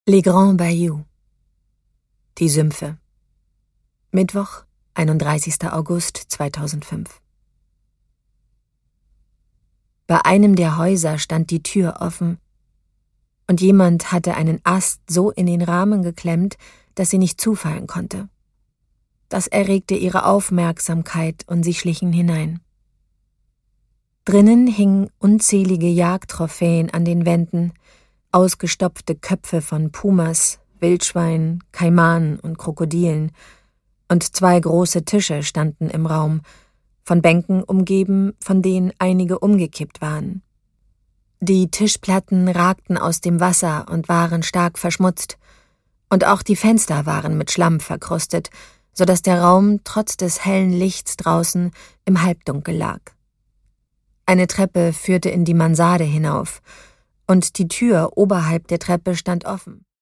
Les Grands Bayous. Die Sümpfe. Mittwoch, 31. August 2005. Bei einem der Häuser stand die Tür offen und jemand hatte einen Ast so in den Rahmen geklemmt, dass sie nicht zufallen konnte. Das erregte ihre Aufmerksamkeit und sie schlichen hinein. Drinnen hingen unzählige Jagdtrophäen an den Wänden, ausgestopfte Köpfe von Pumas, Wildschweinen, Kaimanen und Krokodilen, und 2 große Tische standen im Raum, von Bänken umgeben, von denen einige umgekippt waren. Die Tischplatten ragten aus dem Wasser und waren stark verschmutzt, und auch die Fenster waren mit Schlamm verkrustet, so dass der Raum trotz des hellen Lichts draußen im Halbdunkel lag. Eine Treppe führte in die Mansarde hinauf, und die Tür oberhalb der Treppe stand offen.